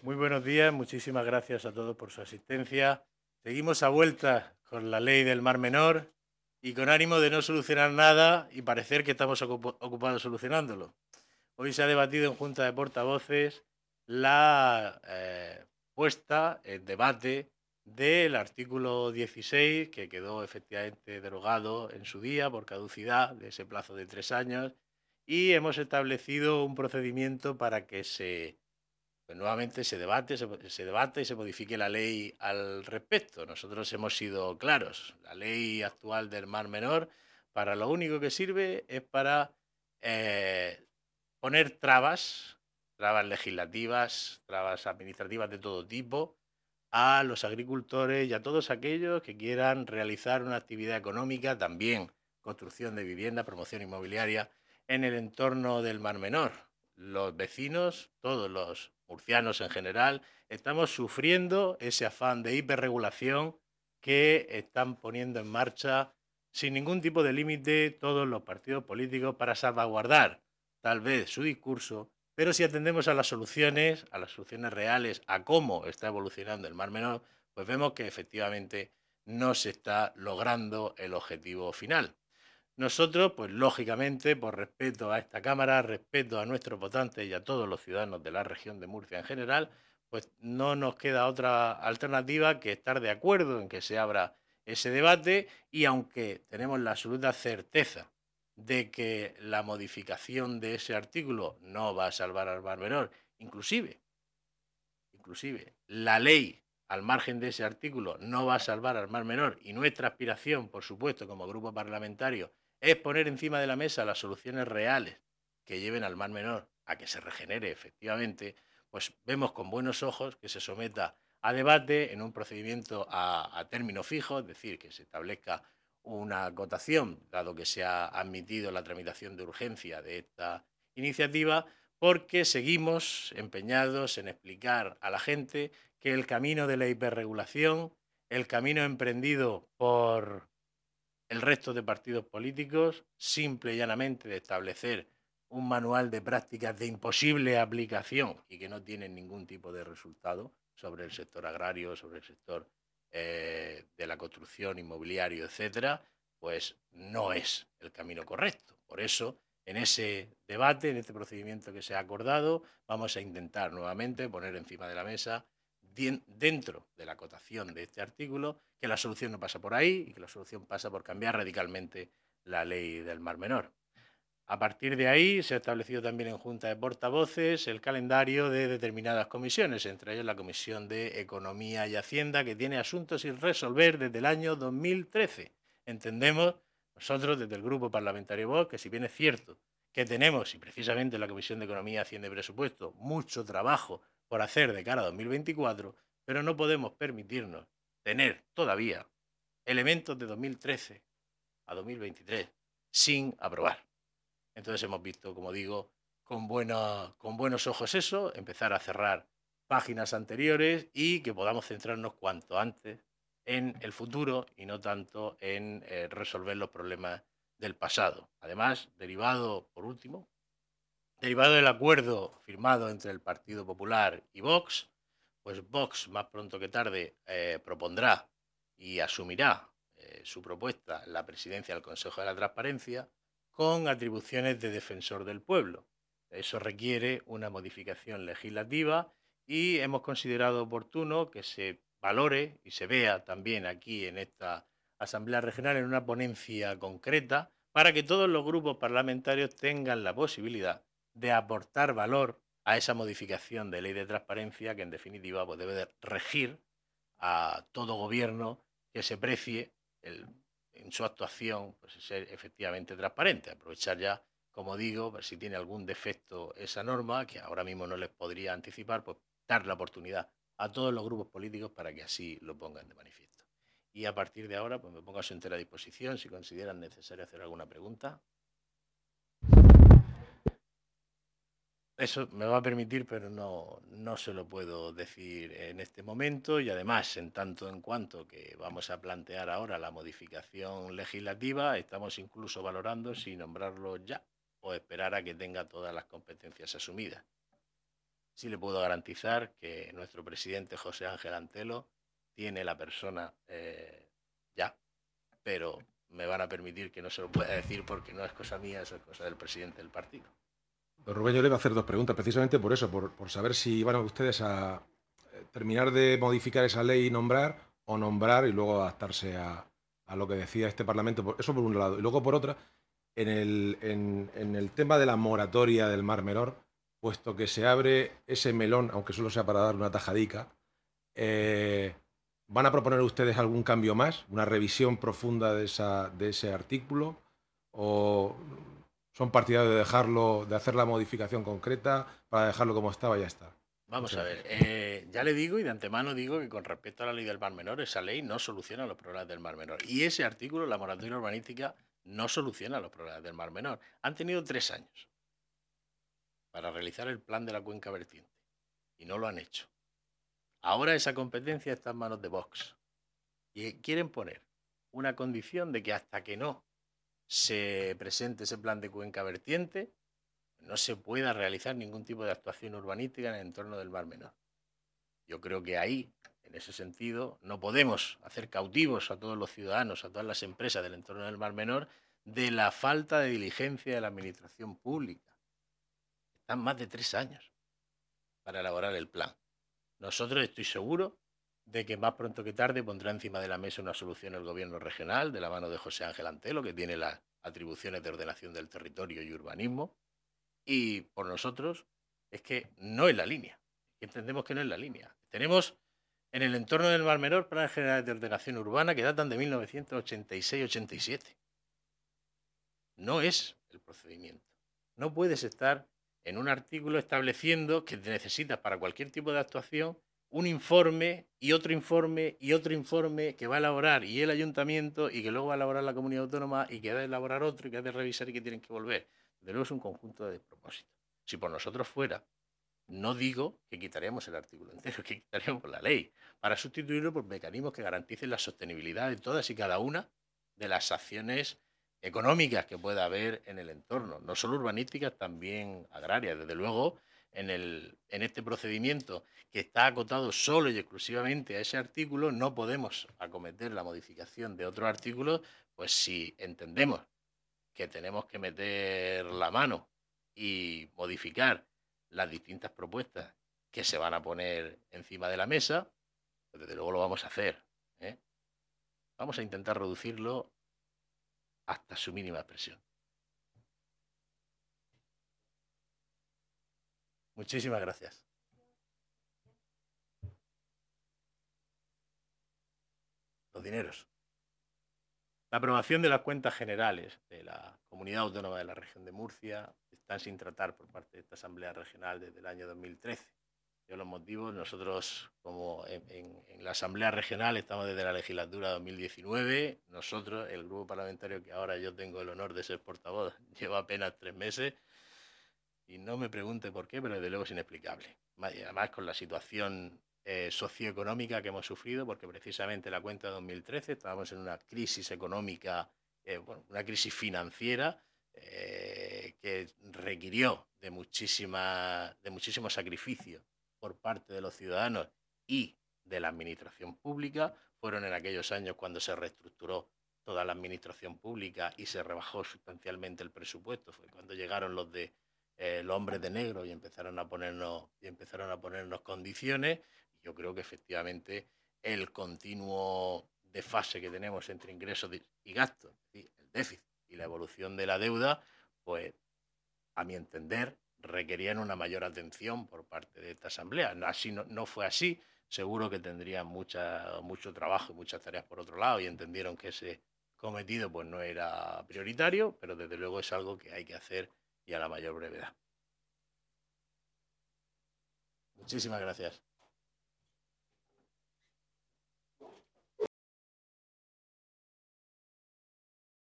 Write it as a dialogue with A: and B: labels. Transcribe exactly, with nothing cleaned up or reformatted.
A: Muy buenos días, muchísimas gracias a todos por su asistencia. Seguimos a vueltas con la ley del Mar Menor y con ánimo de no solucionar nada y parecer que estamos ocup ocupados solucionándolo. Hoy se ha debatido en Junta de Portavoces la eh, puesta en debate del artículo dieciséis, que quedó efectivamente derogado en su día por caducidad de ese plazo de tres años, y hemos establecido un procedimiento para que se pues nuevamente se debate, se, se debate y se modifique la ley al respecto. Nosotros hemos sido claros. La ley actual del Mar Menor, para lo único que sirve es para eh, poner trabas, trabas legislativas, trabas administrativas de todo tipo, a los agricultores y a todos aquellos que quieran realizar una actividad económica, también construcción de vivienda, promoción inmobiliaria, en el entorno del Mar Menor. Los vecinos, todos los murcianos en general, estamos sufriendo ese afán de hiperregulación que están poniendo en marcha sin ningún tipo de límite todos los partidos políticos para salvaguardar tal vez su discurso, pero si atendemos a las soluciones, a las soluciones reales, a cómo está evolucionando el Mar Menor, pues vemos que efectivamente no se está logrando el objetivo final. Nosotros, pues lógicamente, por respeto a esta Cámara, respeto a nuestros votantes y a todos los ciudadanos de la región de Murcia en general, pues no nos queda otra alternativa que estar de acuerdo en que se abra ese debate y aunque tenemos la absoluta certeza de que la modificación de ese artículo no va a salvar al Mar Menor, inclusive, inclusive la ley al margen de ese artículo no va a salvar al Mar Menor y nuestra aspiración, por supuesto, como grupo parlamentario, es poner encima de la mesa las soluciones reales que lleven al Mar Menor a que se regenere efectivamente, pues vemos con buenos ojos que se someta a debate en un procedimiento a, a término fijo, es decir, que se establezca una acotación, dado que se ha admitido la tramitación de urgencia de esta iniciativa, porque seguimos empeñados en explicar a la gente que el camino de la hiperregulación, el camino emprendido por el resto de partidos políticos, simple y llanamente de establecer un manual de prácticas de imposible aplicación y que no tienen ningún tipo de resultado sobre el sector agrario, sobre el sector eh, de la construcción, inmobiliario, etcétera, pues no es el camino correcto. Por eso, en ese debate, en este procedimiento que se ha acordado, vamos a intentar nuevamente poner encima de la mesa, dentro de la acotación de este artículo, que la solución no pasa por ahí y que la solución pasa por cambiar radicalmente la ley del Mar Menor. A partir de ahí se ha establecido también en Junta de Portavoces el calendario de determinadas comisiones, entre ellas la Comisión de Economía y Hacienda, que tiene asuntos sin resolver desde el año dos mil trece. Entendemos nosotros desde el Grupo Parlamentario Vox que si bien es cierto que tenemos, y precisamente en la Comisión de Economía, Hacienda y Presupuesto, mucho trabajo por hacer de cara a dos mil veinticuatro, pero no podemos permitirnos tener todavía elementos de dos mil trece a dos mil veintitrés sin aprobar. Entonces hemos visto, como digo, con, buena, con buenos ojos eso, empezar a cerrar páginas anteriores y que podamos centrarnos cuanto antes en el futuro y no tanto en eh, resolver los problemas del pasado. Además, derivado, por último, derivado del acuerdo firmado entre el Partido Popular y Vox, pues Vox, más pronto que tarde, eh, propondrá y asumirá eh, su propuesta en la presidencia del Consejo de la Transparencia con atribuciones de defensor del pueblo. Eso requiere una modificación legislativa y hemos considerado oportuno que se valore y se vea también aquí en esta Asamblea Regional en una ponencia concreta para que todos los grupos parlamentarios tengan la posibilidad de aportar valor a esa modificación de ley de transparencia que en definitiva pues, debe de regir a todo gobierno que se precie el, en su actuación pues, ser efectivamente transparente. Aprovechar ya, como digo, si tiene algún defecto esa norma, que ahora mismo no les podría anticipar, pues dar la oportunidad a todos los grupos políticos para que así lo pongan de manifiesto. Y a partir de ahora, pues me pongo a su entera disposición si consideran necesario hacer alguna pregunta. Eso me va a permitir, pero no, no se lo puedo decir en este momento y además, en tanto en cuanto que vamos a plantear ahora la modificación legislativa, estamos incluso valorando si nombrarlo ya o esperar a que tenga todas las competencias asumidas. sí le puedo garantizar que nuestro presidente José Ángel Antelo tiene la persona eh, ya, pero me van a permitir que no se lo pueda decir porque no es cosa mía, eso es cosa del presidente del partido.
B: Don Rubén, yo le iba a hacer dos preguntas, precisamente por eso, por, por saber si iban ustedes a eh, terminar de modificar esa ley y nombrar, o nombrar y luego adaptarse a, a lo que decía este Parlamento. Eso por un lado. Y luego por otra, en el, en, en el tema de la moratoria del Mar Menor, puesto que se abre ese melón, aunque solo sea para dar una tajadica, eh, ¿van a proponer ustedes algún cambio más? ¿Una revisión profunda de, esa, de ese artículo? ¿O son partidarios de dejarlo, de hacer la modificación concreta para dejarlo como estaba y ya está?
A: Vamos
B: Muchas
A: a ver,
B: gracias.
A: eh, ya le digo y de antemano digo que con respecto a la ley del Mar Menor, esa ley no soluciona los problemas del Mar Menor. Y ese artículo, la moratoria urbanística, no soluciona los problemas del Mar Menor. Han tenido tres años para realizar el plan de la cuenca vertiente y no lo han hecho. Ahora esa competencia está en manos de Vox y quieren poner una condición de que hasta que no se presente ese plan de cuenca vertiente, no se pueda realizar ningún tipo de actuación urbanística en el entorno del Mar Menor. Yo creo que ahí, en ese sentido, no podemos hacer cautivos a todos los ciudadanos, a todas las empresas del entorno del Mar Menor, de la falta de diligencia de la administración pública. Están más de tres años para elaborar el plan. Nosotros estoy seguro de que más pronto que tarde pondrá encima de la mesa una solución el gobierno regional de la mano de José Ángel Antelo, que tiene las atribuciones de ordenación del territorio y urbanismo. Y por nosotros es que no es la línea. Entendemos que no es la línea. Tenemos en el entorno del Mar Menor planes generales de ordenación urbana que datan de mil novecientos ochenta y seis ochenta y siete. No es el procedimiento. No puedes estar en un artículo estableciendo que necesitas para cualquier tipo de actuación un informe y otro informe y otro informe que va a elaborar y el ayuntamiento y que luego va a elaborar la comunidad autónoma y que va a elaborar otro y que ha de revisar y que tienen que volver. De luego es un conjunto de despropósitos. Si por nosotros fuera, no digo que quitaríamos el artículo entero, que quitaríamos la ley, para sustituirlo por mecanismos que garanticen la sostenibilidad de todas y cada una de las acciones económicas que pueda haber en el entorno, no solo urbanísticas, también agrarias. Desde luego, en, el, en este procedimiento que está acotado solo y exclusivamente a ese artículo, no podemos acometer la modificación de otros artículos, pues si entendemos que tenemos que meter la mano y modificar las distintas propuestas que se van a poner encima de la mesa, pues desde luego lo vamos a hacer, ¿eh? Vamos a intentar reducirlo hasta su mínima expresión. Muchísimas gracias. Los dineros. La aprobación de las cuentas generales de la Comunidad Autónoma de la Región de Murcia está sin tratar por parte de esta Asamblea Regional desde el año dos mil trece. Yo los motivos, nosotros como en, en, en la Asamblea Regional estamos desde la legislatura dos mil diecinueve, nosotros, el grupo parlamentario que ahora yo tengo el honor de ser portavoz, lleva apenas tres meses y no me pregunte por qué, pero desde luego es inexplicable. Además con la situación eh, socioeconómica que hemos sufrido, porque precisamente la cuenta de dos mil trece estábamos en una crisis económica, eh, bueno, una crisis financiera eh, que requirió de, muchísima, de muchísimo sacrificio por parte de los ciudadanos y de la administración pública. Fueron en aquellos años cuando se reestructuró toda la administración pública y se rebajó sustancialmente el presupuesto. Fue cuando llegaron los de eh, los hombres de negro y empezaron a ponernos y empezaron a ponernos condiciones. Yo creo que efectivamente el continuo desfase que tenemos entre ingresos y gastos, el déficit y la evolución de la deuda, pues a mi entender requerían una mayor atención por parte de esta asamblea. Así no, no fue así. Seguro que tendrían mucha, mucho trabajo y muchas tareas por otro lado y entendieron que ese cometido pues no era prioritario, pero desde luego es algo que hay que hacer y a la mayor brevedad. Muchísimas gracias.